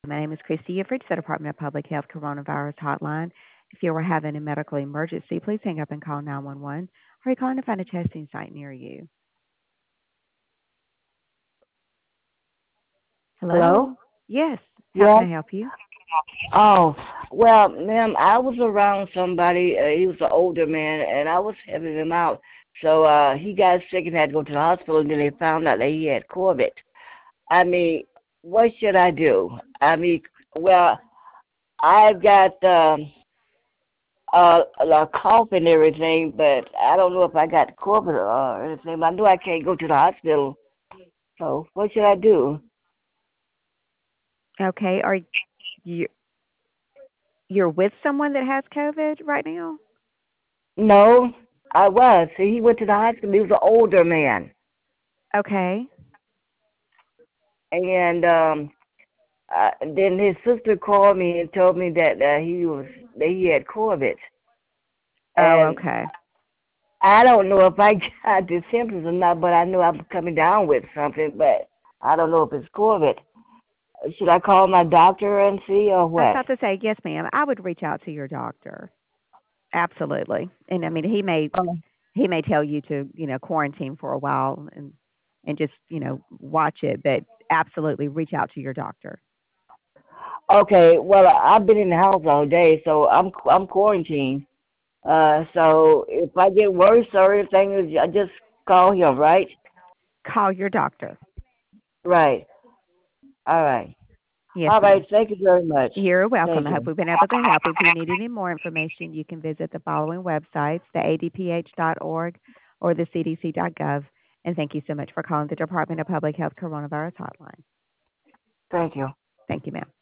My name is Christy. You've reached the Department of Public Health Coronavirus Hotline. If you are having a medical emergency, please hang up and call 911. Or are you calling to find a testing site near you? Hello? Hello? Yes. How can Yes. I help you? Oh, well, ma'am, I was around somebody. He was an older man, and I was helping him out. So he got sick and had to go to the hospital, and then they found out that he had COVID. I mean, what should I do? I mean, well, I've got a cough and everything, but I don't know if I got COVID or anything. But I know I can't go to the hospital. So what should I do? Okay. Are you you're with someone that has COVID right now? No, I was. See, he went to the hospital. He was an older man. Okay. And then his sister called me and told me that he had COVID, Oh, and okay. I don't know if I got the symptoms or not, but I know I'm coming down with something, but I don't know if it's COVID. Should I call my doctor and see or I was what? about to say, yes, ma'am. I would reach out to your doctor. Absolutely. And I mean, Um, he may tell you to, quarantine for a while and just, watch it, but absolutely reach out to your doctor. okay, well I've been in the house all day, so I'm quarantined. So if I get worse or anything, I just call him, right? Call your doctor. Right. All right. Yes, All right. ma'am. Thank you very much. You're welcome. Thank I hope you. we've been able to help. If you need any more information, you can visit the following websites, the adph.org or the cdc.gov. And thank you so much for calling the Department of Public Health Coronavirus Hotline. Thank you. Thank you, ma'am.